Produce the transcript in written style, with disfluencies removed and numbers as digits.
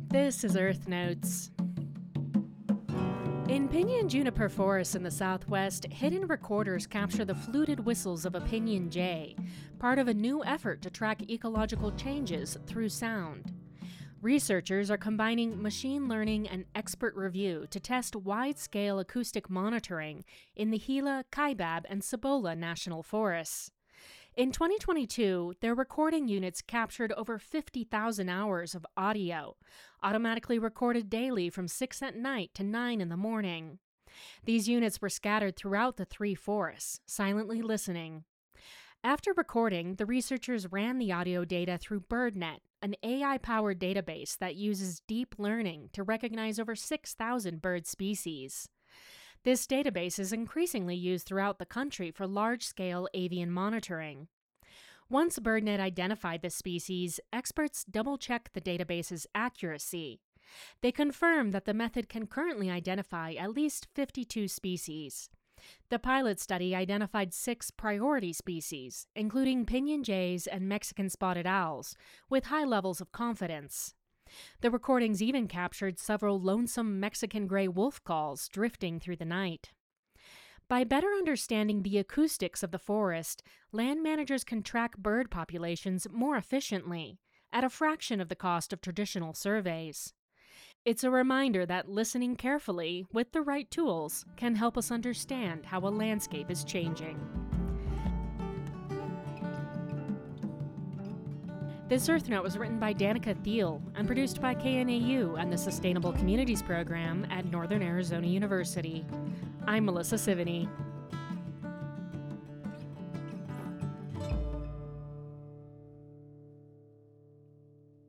This is Earth Notes. In pinyon juniper forests in the southwest, hidden recorders capture the fluted whistles of a pinyon jay, part of a new effort to track ecological changes through sound. Researchers are combining machine learning and expert review to test wide-scale acoustic monitoring in the Gila, Kaibab, and Cibola national forests. In 2022, their recording units captured over 50,000 hours of audio, automatically recorded daily from 6 at night to 9 in the morning. These units were scattered throughout the three forests, silently listening. After recording, the researchers ran the audio data through BirdNet, an AI-powered database that uses deep learning to recognize over 6,000 bird species. This database is increasingly used throughout the country for large-scale avian monitoring. Once BirdNet identified the species, experts double-checked the database's accuracy. They confirmed that the method can currently identify at least 52 species. The pilot study identified 6 priority species, including pinyon jays and Mexican spotted owls, with high levels of confidence. The recordings even captured several lonesome Mexican gray wolf calls drifting through the night. By better understanding the acoustics of the forest, land managers can track bird populations more efficiently, at a fraction of the cost of traditional surveys. It's a reminder that listening carefully, with the right tools, can help us understand how a landscape is changing. This Earth Note was written by Danica Thiel and produced by KNAU and the Sustainable Communities Program at Northern Arizona University. I'm Melissa Sivany.